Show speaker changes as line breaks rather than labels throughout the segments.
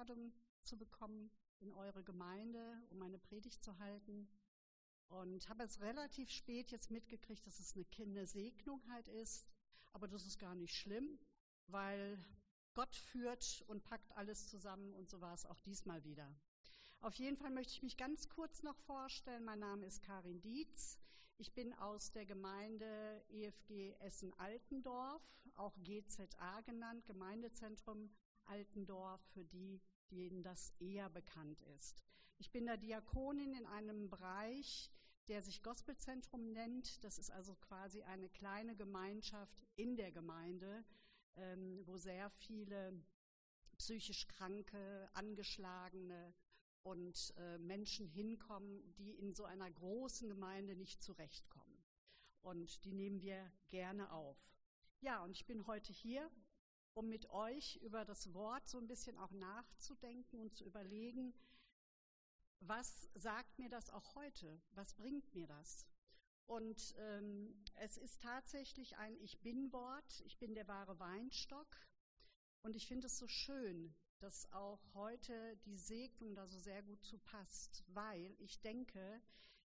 Einladung zu bekommen in eure Gemeinde, um eine Predigt zu halten. Und habe es relativ spät jetzt mitgekriegt, dass es eine Segnung halt ist. Aber das ist gar nicht schlimm, weil Gott führt und packt alles zusammen und so war es auch diesmal wieder. Auf jeden Fall möchte ich mich ganz kurz noch vorstellen. Mein Name ist Karin Dietz. Ich bin aus der Gemeinde EFG Essen-Altendorf, auch GZA genannt, Gemeindezentrum Altendorf, für die, denen das eher bekannt ist. Ich bin da Diakonin in einem Bereich, der sich Gospelzentrum nennt. Das ist also quasi eine kleine Gemeinschaft in der Gemeinde, wo sehr viele psychisch Kranke, Angeschlagene und Menschen hinkommen, die in so einer großen Gemeinde nicht zurechtkommen. Und die nehmen wir gerne auf. Ja, und ich bin heute hier, um mit euch über das Wort so ein bisschen auch nachzudenken und zu überlegen, was sagt mir das auch heute? Was bringt mir das? Und es ist tatsächlich ein Ich-Bin-Wort. Ich bin der wahre Weinstock. Und ich finde es so schön, dass auch heute die Segnung da so sehr gut zu passt, weil ich denke,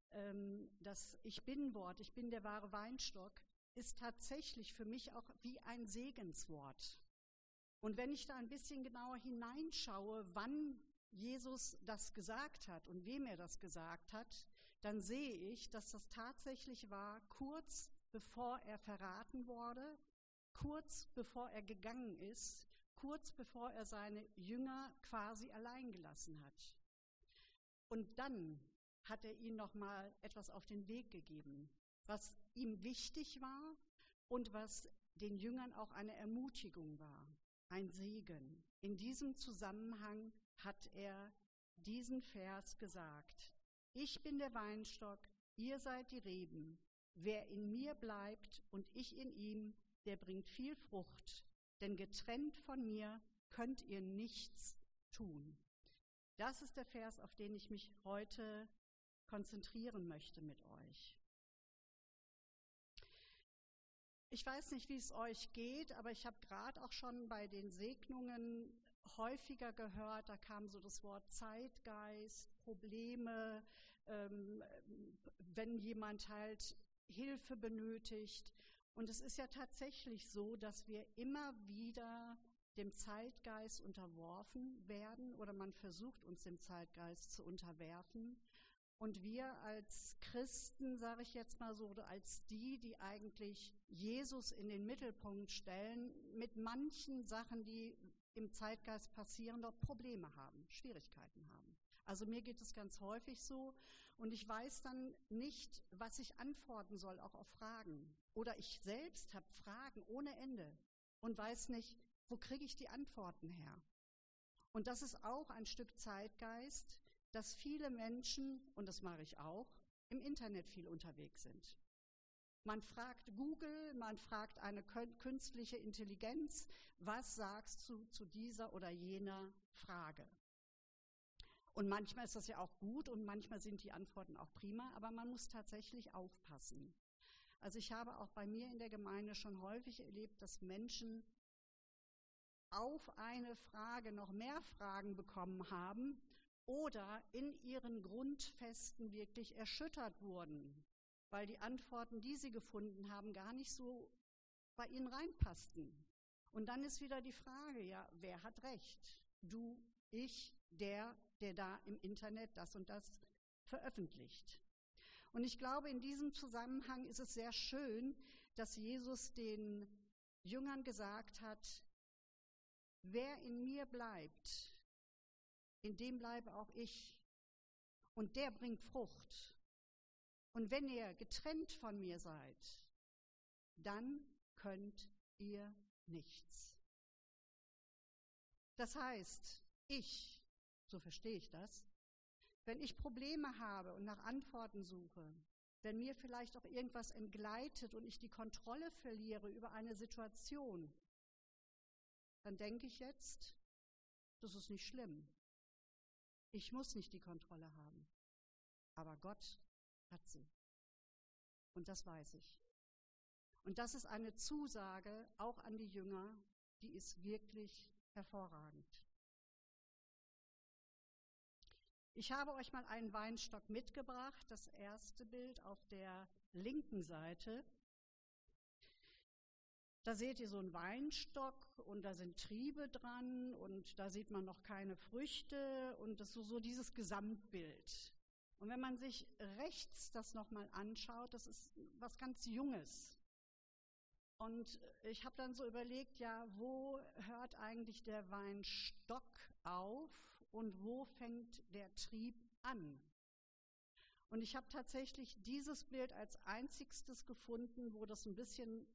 das Ich-Bin-Wort, ich bin der wahre Weinstock, ist tatsächlich für mich auch wie ein Segenswort. Und wenn ich da ein bisschen genauer hineinschaue, wann Jesus das gesagt hat und wem er das gesagt hat, dann sehe ich, dass das tatsächlich war, kurz bevor er verraten wurde, kurz bevor er gegangen ist, kurz bevor er seine Jünger quasi allein gelassen hat. Und dann hat er ihnen nochmal etwas auf den Weg gegeben, was ihm wichtig war und was den Jüngern auch eine Ermutigung war, ein Segen. In diesem Zusammenhang hat er diesen Vers gesagt: Ich bin der Weinstock, ihr seid die Reben. Wer in mir bleibt und ich in ihm, der bringt viel Frucht. Denn getrennt von mir könnt ihr nichts tun. Das ist der Vers, auf den ich mich heute konzentrieren möchte mit euch. Ich weiß nicht, wie es euch geht, aber ich habe gerade auch schon bei den Segnungen häufiger gehört, da kam so das Wort Zeitgeist, Probleme, wenn jemand halt Hilfe benötigt. Und es ist ja tatsächlich so, dass wir immer wieder dem Zeitgeist unterworfen werden oder man versucht, uns dem Zeitgeist zu unterwerfen. Und wir als Christen, sage ich jetzt mal so, oder als die eigentlich Jesus in den Mittelpunkt stellen, mit manchen Sachen, die im Zeitgeist passieren, dort Probleme haben, Schwierigkeiten haben. Also mir geht es ganz häufig so und ich weiß dann nicht, was ich antworten soll, auch auf Fragen. Oder ich selbst habe Fragen ohne Ende und weiß nicht, wo kriege ich die Antworten her. Und das ist auch ein Stück Zeitgeist, dass viele Menschen, und das mache ich auch, im Internet viel unterwegs sind. Man fragt Google, man fragt eine künstliche Intelligenz, was sagst du zu dieser oder jener Frage? Und manchmal ist das ja auch gut und manchmal sind die Antworten auch prima, aber man muss tatsächlich aufpassen. Also ich habe auch bei mir in der Gemeinde schon häufig erlebt, dass Menschen auf eine Frage noch mehr Fragen bekommen haben oder in ihren Grundfesten wirklich erschüttert wurden, weil die Antworten, die sie gefunden haben, gar nicht so bei ihnen reinpassten. Und dann ist wieder die Frage, ja, wer hat recht? Du, ich, der da im Internet das und das veröffentlicht. Und ich glaube, in diesem Zusammenhang ist es sehr schön, dass Jesus den Jüngern gesagt hat, wer in mir bleibt, in dem bleibe auch ich. Und der bringt Frucht. Und wenn ihr getrennt von mir seid, dann könnt ihr nichts. Das heißt, so verstehe ich das, wenn ich Probleme habe und nach Antworten suche, wenn mir vielleicht auch irgendwas entgleitet und ich die Kontrolle verliere über eine Situation, dann denke ich jetzt, das ist nicht schlimm. Ich muss nicht die Kontrolle haben, aber Gott hat sie. Und das weiß ich. Und das ist eine Zusage auch an die Jünger, die ist wirklich hervorragend. Ich habe euch mal einen Weinstock mitgebracht, das erste Bild auf der linken Seite. Da seht ihr so einen Weinstock und da sind Triebe dran und da sieht man noch keine Früchte und das ist so dieses Gesamtbild. Und wenn man sich rechts das nochmal anschaut, das ist was ganz Junges. Und ich habe dann so überlegt, ja, wo hört eigentlich der Weinstock auf und wo fängt der Trieb an? Und ich habe tatsächlich dieses Bild als einzigstes gefunden, wo das ein bisschen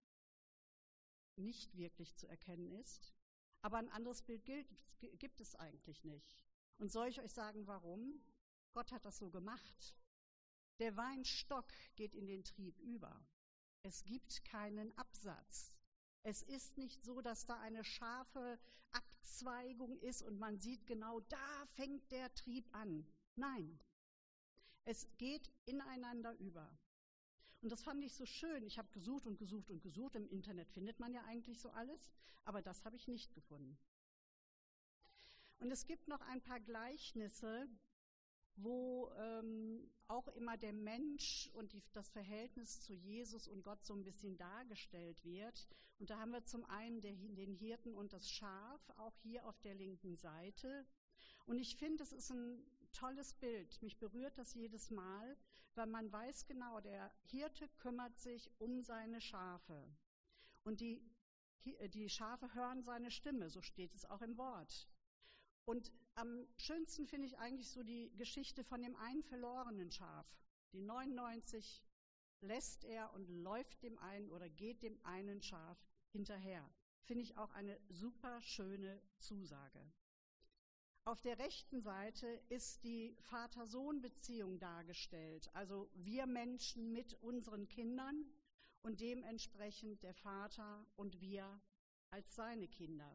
nicht wirklich zu erkennen ist. Aber ein anderes Bild gibt es eigentlich nicht. Und soll ich euch sagen, warum? Gott hat das so gemacht. Der Weinstock geht in den Trieb über. Es gibt keinen Absatz. Es ist nicht so, dass da eine scharfe Abzweigung ist und man sieht genau, da fängt der Trieb an. Nein, es geht ineinander über. Und das fand ich so schön. Ich habe gesucht und gesucht und gesucht. Im Internet findet man ja eigentlich so alles, aber das habe ich nicht gefunden. Und es gibt noch ein paar Gleichnisse, wo auch immer der Mensch und das Verhältnis zu Jesus und Gott so ein bisschen dargestellt wird. Und da haben wir zum einen den Hirten und das Schaf, auch hier auf der linken Seite. Und ich finde, es ist ein tolles Bild. Mich berührt das jedes Mal, weil man weiß genau, der Hirte kümmert sich um seine Schafe. Und die Schafe hören seine Stimme, so steht es auch im Wort. Und am schönsten finde ich eigentlich so die Geschichte von dem einen verlorenen Schaf. Die 99 lässt er und läuft dem einen oder geht dem einen Schaf hinterher. Finde ich auch eine super schöne Zusage. Auf der rechten Seite ist die Vater-Sohn-Beziehung dargestellt, also wir Menschen mit unseren Kindern und dementsprechend der Vater und wir als seine Kinder.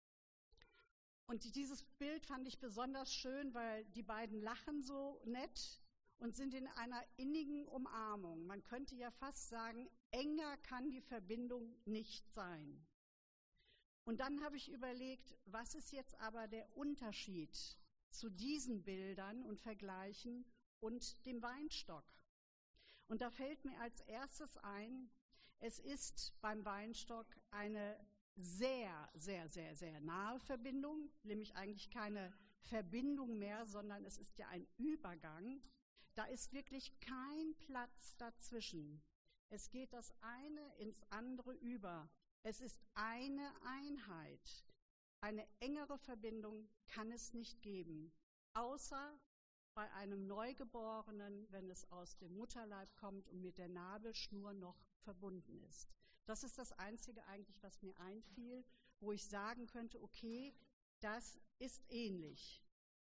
Und dieses Bild fand ich besonders schön, weil die beiden lachen so nett und sind in einer innigen Umarmung. Man könnte ja fast sagen, enger kann die Verbindung nicht sein. Und dann habe ich überlegt, was ist jetzt aber der Unterschied zu diesen Bildern und Vergleichen und dem Weinstock? Und da fällt mir als erstes ein, es ist beim Weinstock eine sehr, sehr, sehr, sehr nahe Verbindung, nämlich eigentlich keine Verbindung mehr, sondern es ist ja ein Übergang. Da ist wirklich kein Platz dazwischen. Es geht das eine ins andere über. Es ist eine Einheit. Eine engere Verbindung kann es nicht geben, außer bei einem Neugeborenen, wenn es aus dem Mutterleib kommt und mit der Nabelschnur noch verbunden ist. Das ist das Einzige eigentlich, was mir einfiel, wo ich sagen könnte, okay, das ist ähnlich.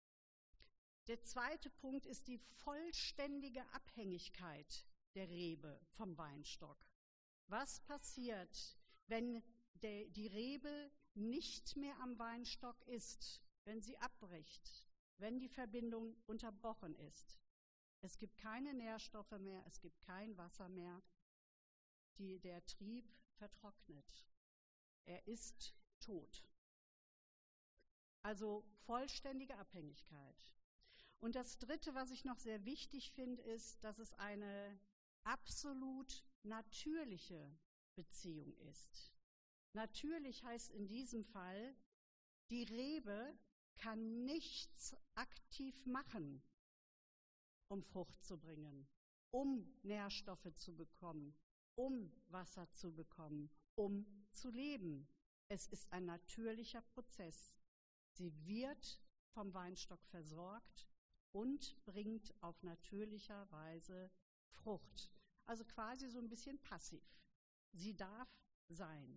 Der zweite Punkt ist die vollständige Abhängigkeit der Rebe vom Weinstock. Was passiert, wenn die Rebe nicht mehr am Weinstock ist, wenn sie abbricht, wenn die Verbindung unterbrochen ist? Es gibt keine Nährstoffe mehr, es gibt kein Wasser mehr. Der Trieb vertrocknet. Er ist tot. Also vollständige Abhängigkeit. Und das Dritte, was ich noch sehr wichtig finde, ist, dass es eine absolut natürliche Beziehung ist. Natürlich heißt in diesem Fall, die Rebe kann nichts aktiv machen, um Frucht zu bringen, um Nährstoffe zu bekommen, um Wasser zu bekommen, um zu leben. Es ist ein natürlicher Prozess. Sie wird vom Weinstock versorgt und bringt auf natürlicher Weise Frucht. Also quasi so ein bisschen passiv. Sie darf sein.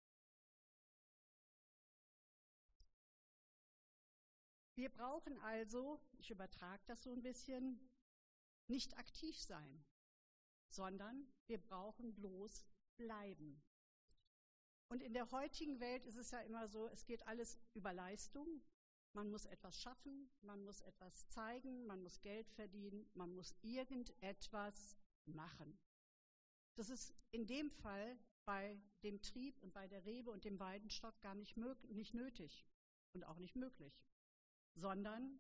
Wir brauchen also, ich übertrage das so ein bisschen, nicht aktiv sein, sondern wir brauchen bloß bleiben. Und in der heutigen Welt ist es ja immer so, es geht alles über Leistung. Man muss etwas schaffen, man muss etwas zeigen, man muss Geld verdienen, man muss irgendetwas machen. Das ist in dem Fall bei dem Trieb und bei der Rebe und dem Weidenstock gar nicht nötig und auch nicht möglich, sondern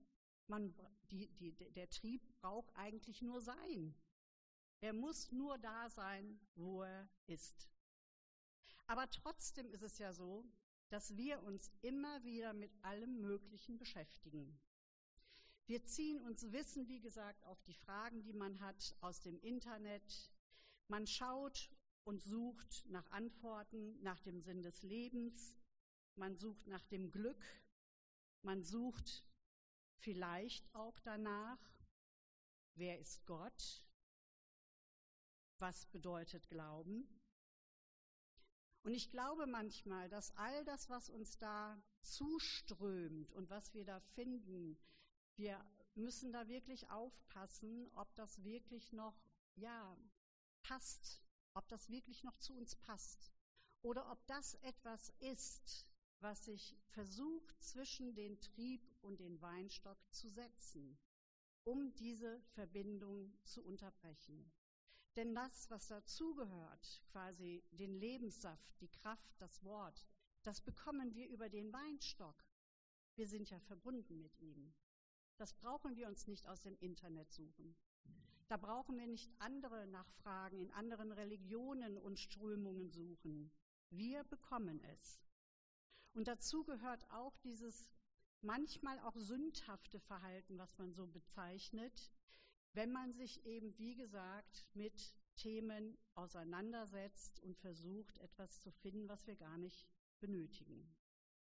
Der Trieb braucht eigentlich nur sein. Er muss nur da sein, wo er ist. Aber trotzdem ist es ja so, dass wir uns immer wieder mit allem Möglichen beschäftigen. Wir ziehen uns Wissen, wie gesagt, auf die Fragen, die man hat, aus dem Internet. Man schaut und sucht nach Antworten, nach dem Sinn des Lebens. Man sucht nach dem Glück. Man sucht vielleicht auch danach, wer ist Gott? Was bedeutet Glauben? Und ich glaube manchmal, dass all das, was uns da zuströmt und was wir da finden, wir müssen da wirklich aufpassen, ob das wirklich noch, passt, ob das wirklich noch zu uns passt oder ob das etwas ist, was sich versucht, zwischen den Trieb und den Weinstock zu setzen, um diese Verbindung zu unterbrechen. Denn das, was dazugehört, quasi den Lebenssaft, die Kraft, das Wort, das bekommen wir über den Weinstock. Wir sind ja verbunden mit ihm. Das brauchen wir uns nicht aus dem Internet suchen. Da brauchen wir nicht andere Nachfragen, in anderen Religionen und Strömungen suchen. Wir bekommen es. Und dazu gehört auch dieses manchmal auch sündhafte Verhalten, was man so bezeichnet, wenn man sich eben, wie gesagt, mit Themen auseinandersetzt und versucht, etwas zu finden, was wir gar nicht benötigen.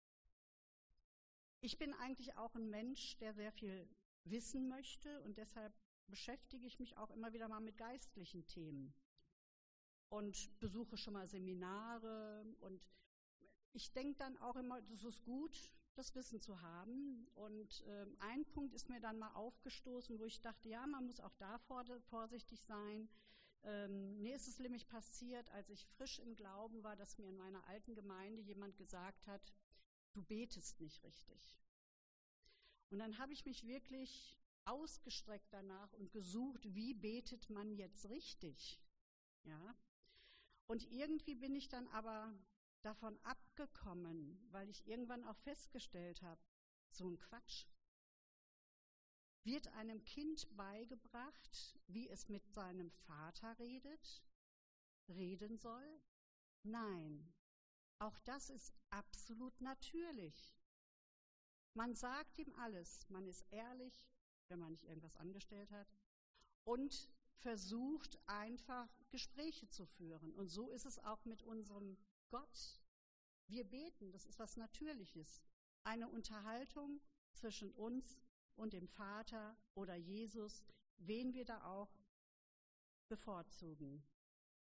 Ich bin eigentlich auch ein Mensch, der sehr viel wissen möchte und deshalb beschäftige ich mich auch immer wieder mal mit geistlichen Themen und besuche schon mal Seminare und ich denke dann auch immer, das ist gut, das Wissen zu haben. Und ein Punkt ist mir dann mal aufgestoßen, wo ich dachte, ja, man muss auch da vorsichtig sein. Mir ist es nämlich passiert, als ich frisch im Glauben war, dass mir in meiner alten Gemeinde jemand gesagt hat, du betest nicht richtig. Und dann habe ich mich wirklich ausgestreckt danach und gesucht, wie betet man jetzt richtig? Ja. Und irgendwie bin ich dann aber davon abgekommen, weil ich irgendwann auch festgestellt habe, so ein Quatsch. Wird einem Kind beigebracht, wie es mit seinem Vater reden soll? Nein, auch das ist absolut natürlich. Man sagt ihm alles, man ist ehrlich, wenn man nicht irgendwas angestellt hat, und versucht einfach Gespräche zu führen. Und so ist es auch mit unserem Gott. Wir beten, das ist was Natürliches. Eine Unterhaltung zwischen uns und dem Vater oder Jesus, wen wir da auch bevorzugen.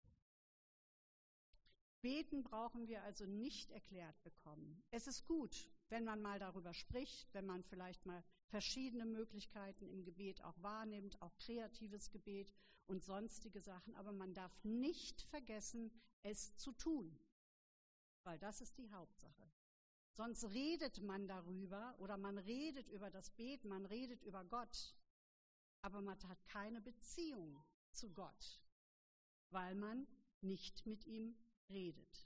Beten brauchen wir also nicht erklärt bekommen. Es ist gut, wenn man mal darüber spricht, wenn man vielleicht mal verschiedene Möglichkeiten im Gebet auch wahrnimmt, auch kreatives Gebet und sonstige Sachen, aber man darf nicht vergessen, es zu tun, weil das ist die Hauptsache. Sonst redet man darüber oder man redet über das Beten, man redet über Gott, aber man hat keine Beziehung zu Gott, weil man nicht mit ihm redet.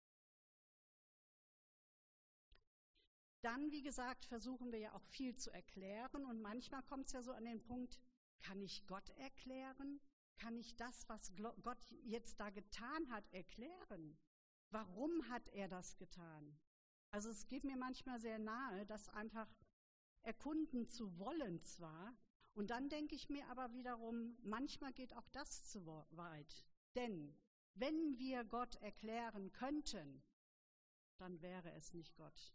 Dann, wie gesagt, versuchen wir ja auch viel zu erklären und manchmal kommt es ja so an den Punkt, kann ich Gott erklären? Kann ich das, was Gott jetzt da getan hat, erklären? Warum hat er das getan? Also es geht mir manchmal sehr nahe, das einfach erkunden zu wollen zwar, und dann denke ich mir aber wiederum, manchmal geht auch das zu weit. Denn wenn wir Gott erklären könnten, dann wäre es nicht Gott.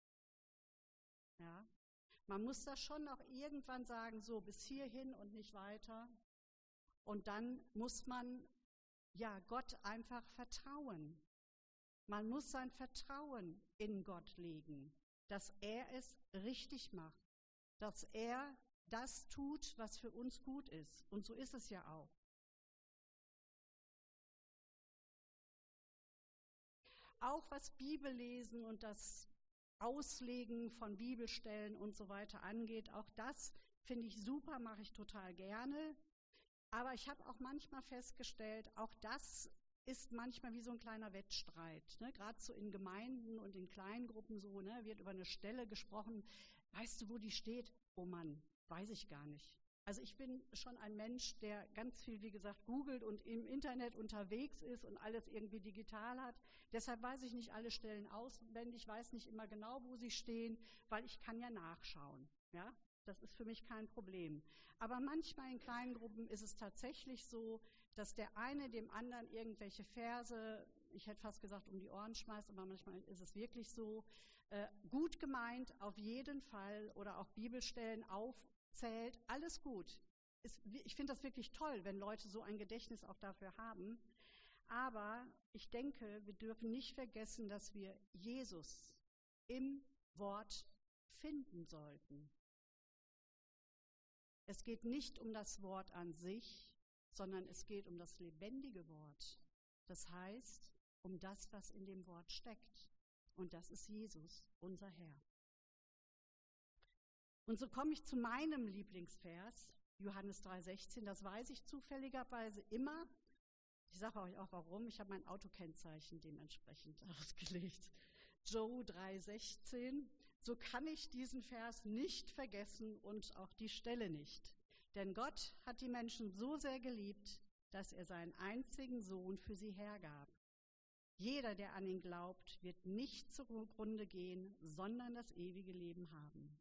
Ja? Man muss das schon auch irgendwann sagen, so bis hierhin und nicht weiter. Und dann muss man Gott einfach vertrauen. Man muss sein Vertrauen in Gott legen, dass er es richtig macht, dass er das tut, was für uns gut ist. Und so ist es ja auch. Auch was Bibellesen und das Auslegen von Bibelstellen und so weiter angeht, auch das finde ich super, mache ich total gerne. Aber ich habe auch manchmal festgestellt, auch das ist manchmal wie so ein kleiner Wettstreit. Ne? Gerade so in Gemeinden und in Kleingruppen so, ne? Wird über eine Stelle gesprochen. Weißt du, wo die steht? Oh Mann, weiß ich gar nicht. Also ich bin schon ein Mensch, der ganz viel, wie gesagt, googelt und im Internet unterwegs ist und alles irgendwie digital hat. Deshalb weiß ich nicht alle Stellen auswendig, weiß nicht immer genau, wo sie stehen, weil ich kann ja nachschauen. Ja? Das ist für mich kein Problem. Aber manchmal in kleinen Gruppen ist es tatsächlich so, dass der eine dem anderen irgendwelche Verse, ich hätte fast gesagt, um die Ohren schmeißt, aber manchmal ist es wirklich so, gut gemeint auf jeden Fall oder auch Bibelstellen aufzählt, alles gut. Ich finde das wirklich toll, wenn Leute so ein Gedächtnis auch dafür haben. Aber ich denke, wir dürfen nicht vergessen, dass wir Jesus im Wort finden sollten. Es geht nicht um das Wort an sich, sondern es geht um das lebendige Wort. Das heißt, um das, was in dem Wort steckt. Und das ist Jesus, unser Herr. Und so komme ich zu meinem Lieblingsvers, Johannes 3,16. Das weiß ich zufälligerweise immer. Ich sage euch auch warum. Ich habe mein Autokennzeichen dementsprechend ausgelegt. Joe 3,16. So kann ich diesen Vers nicht vergessen und auch die Stelle nicht. Denn Gott hat die Menschen so sehr geliebt, dass er seinen einzigen Sohn für sie hergab. Jeder, der an ihn glaubt, wird nicht zugrunde gehen, sondern das ewige Leben haben.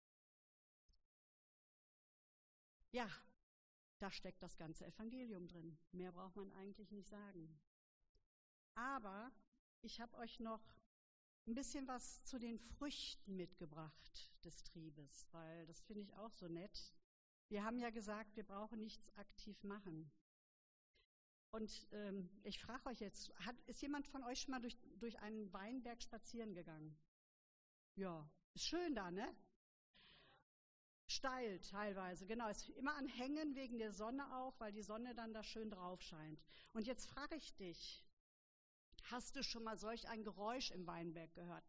Ja, da steckt das ganze Evangelium drin. Mehr braucht man eigentlich nicht sagen. Aber ich habe euch noch ein bisschen was zu den Früchten mitgebracht des Triebes, weil das finde ich auch so nett. Wir haben ja gesagt, wir brauchen nichts aktiv machen. Und ich frage euch jetzt, ist jemand von euch schon mal durch einen Weinberg spazieren gegangen? Ja, ist schön da, ne? Steil teilweise, genau. Ist immer an Hängen wegen der Sonne auch, weil die Sonne dann da schön drauf scheint. Und jetzt frage ich dich, hast du schon mal solch ein Geräusch im Weinberg gehört?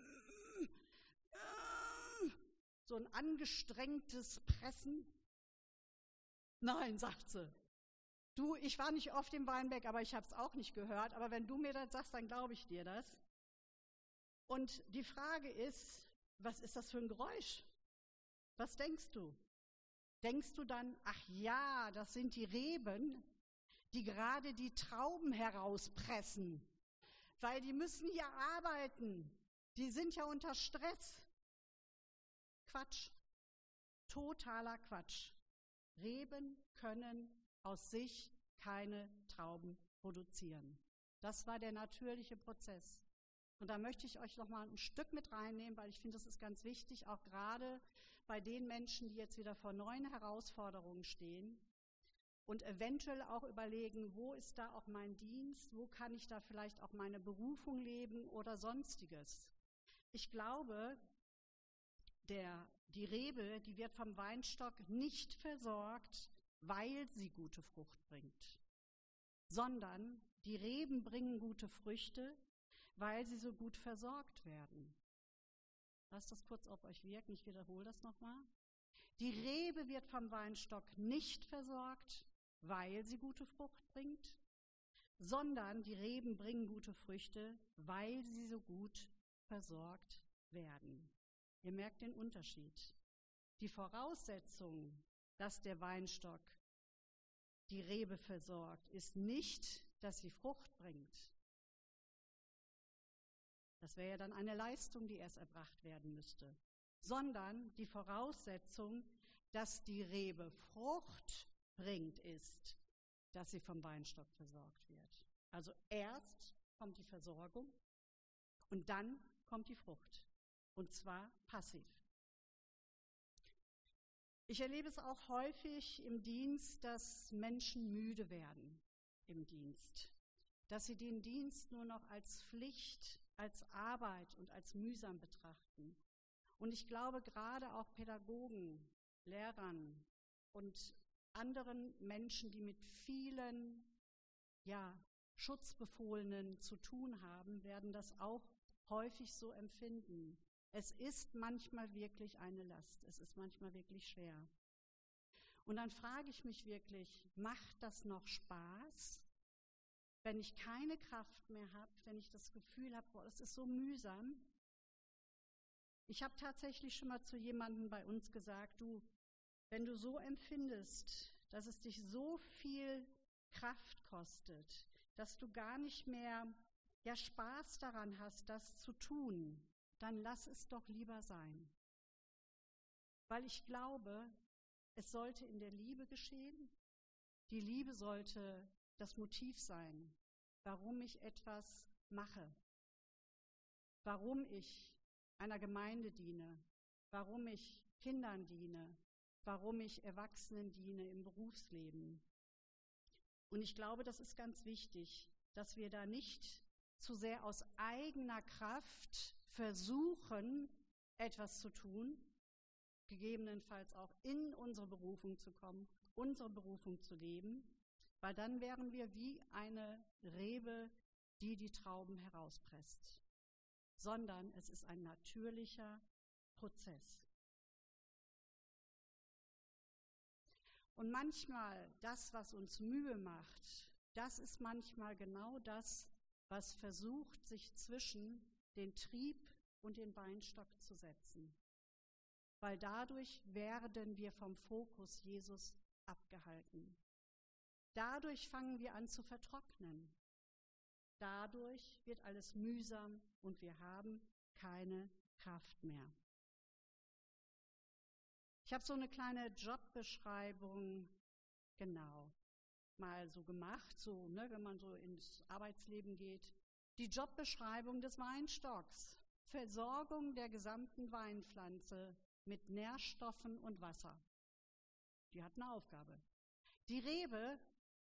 So ein angestrengtes Pressen? Nein, sagt sie. Du, ich war nicht oft im Weinberg, aber ich habe es auch nicht gehört. Aber wenn du mir das sagst, dann glaube ich dir das. Und die Frage ist, was ist das für ein Geräusch? Was denkst du? Denkst du dann, ach ja, das sind die Reben, die gerade die Trauben herauspressen, weil die müssen ja arbeiten. Die sind ja unter Stress. Quatsch. Totaler Quatsch. Reben können aus sich keine Trauben produzieren. Das war der natürliche Prozess. Und da möchte ich euch noch mal ein Stück mit reinnehmen, weil ich finde, das ist ganz wichtig, auch gerade bei den Menschen, die jetzt wieder vor neuen Herausforderungen stehen und eventuell auch überlegen, wo ist da auch mein Dienst, wo kann ich da vielleicht auch meine Berufung leben oder Sonstiges. Ich glaube, die Rebe, die wird vom Weinstock nicht versorgt, weil sie gute Frucht bringt, sondern die Reben bringen gute Früchte, weil sie so gut versorgt werden. Lasst das kurz auf euch wirken, ich wiederhole das nochmal. Die Rebe wird vom Weinstock nicht versorgt, weil sie gute Frucht bringt, sondern die Reben bringen gute Früchte, weil sie so gut versorgt werden. Ihr merkt den Unterschied. Die Voraussetzung, dass der Weinstock die Rebe versorgt, ist nicht, dass sie Frucht bringt. Das wäre ja dann eine Leistung, die erst erbracht werden müsste. Sondern die Voraussetzung, dass die Rebe Frucht bringt, ist, dass sie vom Weinstock versorgt wird. Also erst kommt die Versorgung und dann kommt die Frucht. Und zwar passiv. Ich erlebe es auch häufig im Dienst, dass Menschen müde werden im Dienst. Dass sie den Dienst nur noch als Pflicht, als Arbeit und als mühsam betrachten. Und ich glaube, gerade auch Pädagogen, Lehrern und anderen Menschen, die mit vielen Schutzbefohlenen zu tun haben, werden das auch häufig so empfinden. Es ist manchmal wirklich eine Last, es ist manchmal wirklich schwer. Und dann frage ich mich wirklich, macht das noch Spaß, wenn ich keine Kraft mehr habe, wenn ich das Gefühl habe, boah, es ist so mühsam? Ich habe tatsächlich schon mal zu jemandem bei uns gesagt, du, wenn du so empfindest, dass es dich so viel Kraft kostet, dass du gar nicht mehr Spaß daran hast, das zu tun, dann lass es doch lieber sein. Weil ich glaube, es sollte in der Liebe geschehen. Die Liebe sollte das Motiv sein, warum ich etwas mache, warum ich einer Gemeinde diene, warum ich Kindern diene, warum ich Erwachsenen diene im Berufsleben. Und ich glaube, das ist ganz wichtig, dass wir da nicht zu sehr aus eigener Kraft versuchen, etwas zu tun, gegebenenfalls auch in unsere Berufung zu kommen, unsere Berufung zu leben, weil dann wären wir wie eine Rebe, die die Trauben herauspresst, sondern es ist ein natürlicher Prozess. Und manchmal das, was uns Mühe macht, das ist manchmal genau das, was versucht, sich zwischen den Trieb und den Weinstock zu setzen. Weil dadurch werden wir vom Fokus Jesus abgehalten. Dadurch fangen wir an zu vertrocknen. Dadurch wird alles mühsam und wir haben keine Kraft mehr. Ich habe so eine kleine Jobbeschreibung, mal so gemacht, wenn man so ins Arbeitsleben geht. Die Jobbeschreibung des Weinstocks: Versorgung der gesamten Weinpflanze mit Nährstoffen und Wasser. Die hat eine Aufgabe. Die Rebe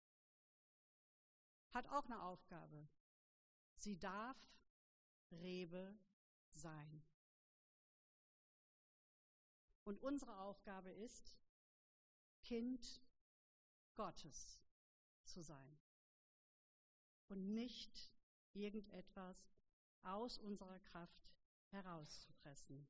hat auch eine Aufgabe. Sie darf Rebe sein. Und unsere Aufgabe ist, Kind Gottes zu sein und nicht irgendetwas aus unserer Kraft herauszupressen.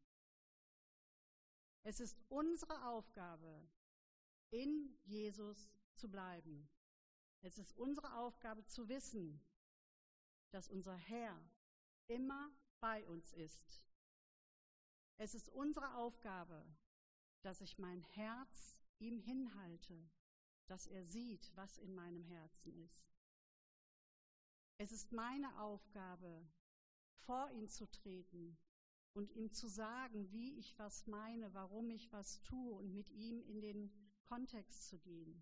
Es ist unsere Aufgabe, in Jesus zu bleiben. Es ist unsere Aufgabe zu wissen, dass unser Herr immer bei uns ist. Es ist unsere Aufgabe, dass ich mein Herz ihm hinhalte, dass er sieht, was in meinem Herzen ist. Es ist meine Aufgabe, vor ihn zu treten und ihm zu sagen, wie ich was meine, warum ich was tue und mit ihm in den Kontext zu gehen.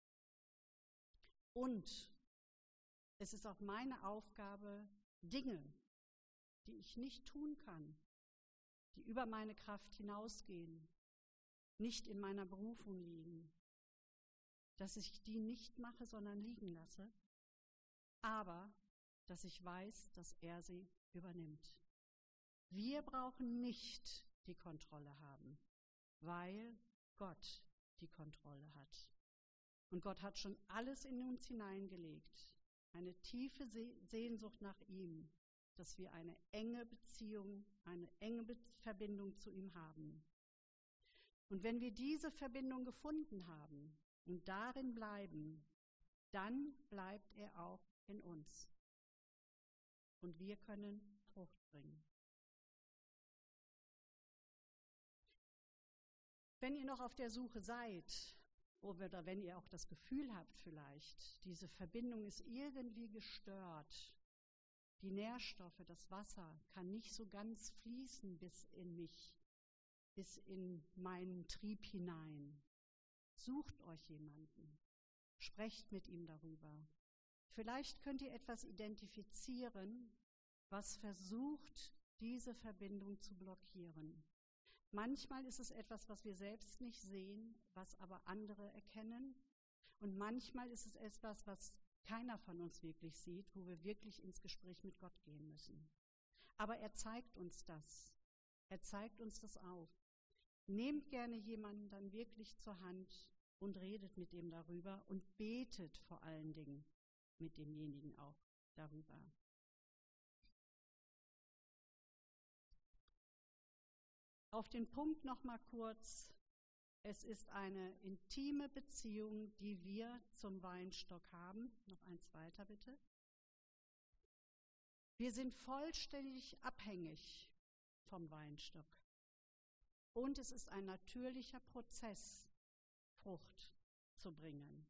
Und es ist auch meine Aufgabe, Dinge, die ich nicht tun kann, die über meine Kraft hinausgehen, nicht in meiner Berufung liegen, dass ich die nicht mache, sondern liegen lasse, aber dass ich weiß, dass er sie übernimmt. Wir brauchen nicht die Kontrolle haben, weil Gott die Kontrolle hat. Und Gott hat schon alles in uns hineingelegt, eine tiefe Sehnsucht nach ihm, dass wir eine enge Beziehung, eine enge Verbindung zu ihm haben. Und wenn wir diese Verbindung gefunden haben und darin bleiben, dann bleibt er auch in uns. Und wir können Frucht bringen. Wenn ihr noch auf der Suche seid, oder wenn ihr auch das Gefühl habt vielleicht, diese Verbindung ist irgendwie gestört, die Nährstoffe, das Wasser kann nicht so ganz fließen bis in mich, bis in meinen Trieb hinein. Sucht euch jemanden, sprecht mit ihm darüber. Vielleicht könnt ihr etwas identifizieren, was versucht, diese Verbindung zu blockieren. Manchmal ist es etwas, was wir selbst nicht sehen, was aber andere erkennen. Und manchmal ist es etwas, was keiner von uns wirklich sieht, wo wir wirklich ins Gespräch mit Gott gehen müssen. Aber er zeigt uns das. Er zeigt uns das auf. Nehmt gerne jemanden dann wirklich zur Hand und redet mit ihm darüber und betet vor allen Dingen mit demjenigen auch darüber. Auf den Punkt noch mal kurz. Es ist eine intime Beziehung, die wir zum Weinstock haben. Noch eins weiter, bitte. Wir sind vollständig abhängig vom Weinstock. Und es ist ein natürlicher Prozess, Frucht zu bringen.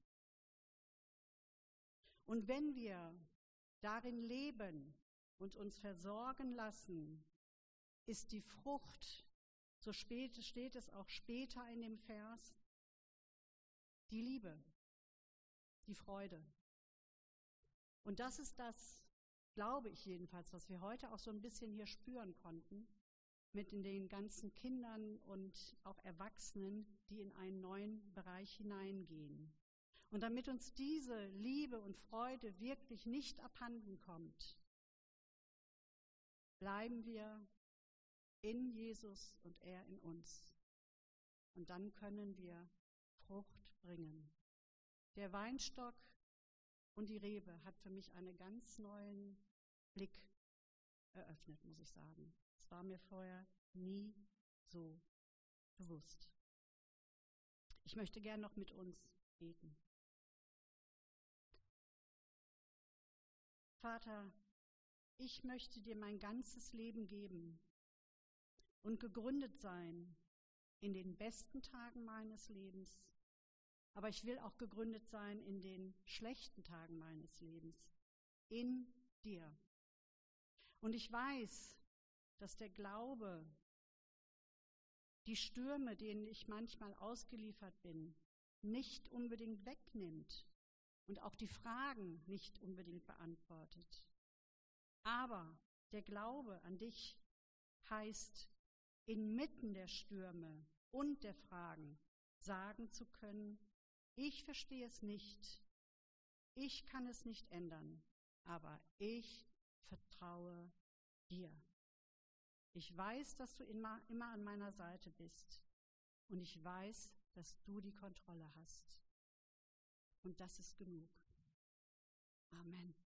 Und wenn wir darin leben und uns versorgen lassen, ist die Frucht, so steht es auch später in dem Vers, die Liebe, die Freude. Und das ist das, glaube ich jedenfalls, was wir heute auch so ein bisschen hier spüren konnten, mit den ganzen Kindern und auch Erwachsenen, die in einen neuen Bereich hineingehen. Und damit uns diese Liebe und Freude wirklich nicht abhanden kommt, bleiben wir in Jesus und er in uns. Und dann können wir Frucht bringen. Der Weinstock und die Rebe hat für mich einen ganz neuen Blick eröffnet, muss ich sagen. Es war mir vorher nie so bewusst. Ich möchte gern noch mit uns beten. Vater, ich möchte dir mein ganzes Leben geben und gegründet sein in den besten Tagen meines Lebens, aber ich will auch gegründet sein in den schlechten Tagen meines Lebens, in dir. Und ich weiß, dass der Glaube die Stürme, denen ich manchmal ausgeliefert bin, nicht unbedingt wegnimmt und auch die Fragen nicht unbedingt beantwortet. Aber der Glaube an dich heißt, inmitten der Stürme und der Fragen sagen zu können, ich verstehe es nicht, ich kann es nicht ändern, aber ich vertraue dir. Ich weiß, dass du immer an meiner Seite bist und ich weiß, dass du die Kontrolle hast. Und das ist genug. Amen.